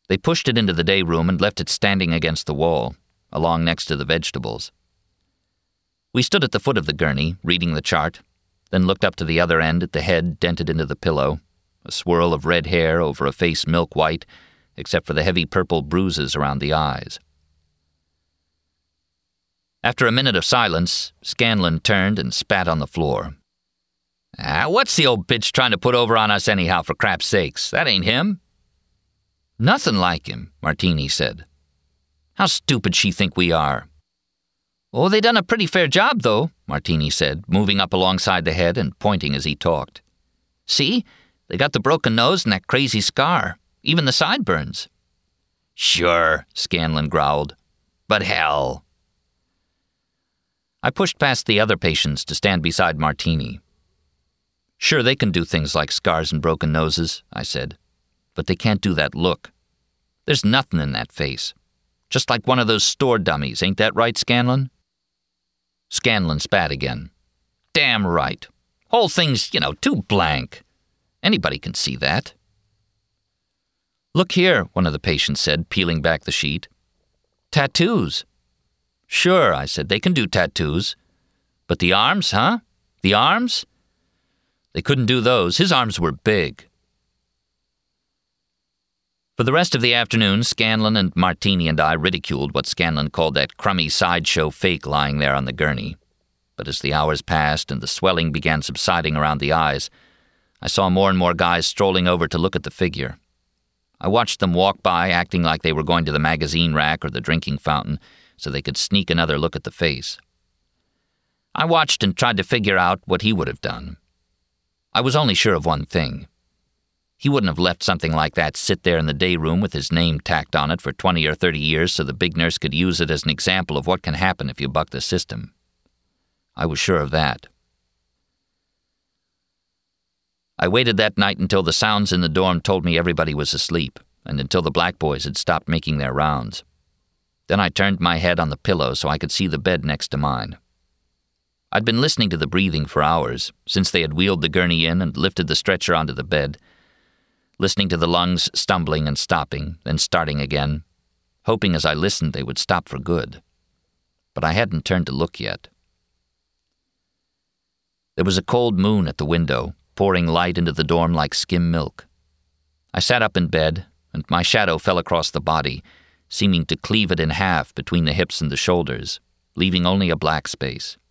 They pushed it into the day room and left it standing against the wall, along next to the vegetables. We stood at the foot of the gurney, reading the chart, then looked up to the other end at the head dented into the pillow, a swirl of red hair over a face milk white, except for the heavy purple bruises around the eyes. After a minute of silence, Scanlon turned and spat on the floor. What's the old bitch trying to put over on us anyhow, for crap's sakes? That ain't him." "Nothing like him," Martini said. "How stupid she think we are." "Oh, they done a pretty fair job, though," Martini said, moving up alongside the head and pointing as he talked. "See? They got the broken nose and that crazy scar. Even the sideburns." "Sure," Scanlon growled. "But hell." I pushed past the other patients to stand beside Martini. "Sure, they can do things like scars and broken noses," I said. "But they can't do that look. There's nothing in that face. Just like one of those store dummies, ain't that right, Scanlon?" Scanlon spat again. "Damn right. Whole thing's, too blank. Anybody can see that." "Look here," one of the patients said, peeling back the sheet. "Tattoos." "Sure," I said, "they can do tattoos. But the arms, huh? The arms? They couldn't do those. His arms were big." For the rest of the afternoon, Scanlon and Martini and I ridiculed what Scanlon called that crummy sideshow fake lying there on the gurney. But as the hours passed and the swelling began subsiding around the eyes, I saw more and more guys strolling over to look at the figure. I watched them walk by acting like they were going to the magazine rack or the drinking fountain so they could sneak another look at the face. I watched and tried to figure out what he would have done. I was only sure of one thing. He wouldn't have left something like that sit there in the day room with his name tacked on it for 20 or 30 years so the big nurse could use it as an example of what can happen if you buck the system. I was sure of that. I waited that night until the sounds in the dorm told me everybody was asleep, and until the black boys had stopped making their rounds. Then I turned my head on the pillow so I could see the bed next to mine. I'd been listening to the breathing for hours, since they had wheeled the gurney in and lifted the stretcher onto the bed, listening to the lungs stumbling and stopping, then starting again, hoping as I listened they would stop for good. But I hadn't turned to look yet. There was a cold moon at the window, pouring light into the dorm like skim milk. I sat up in bed, and my shadow fell across the body, seeming to cleave it in half between the hips and the shoulders, leaving only a black space.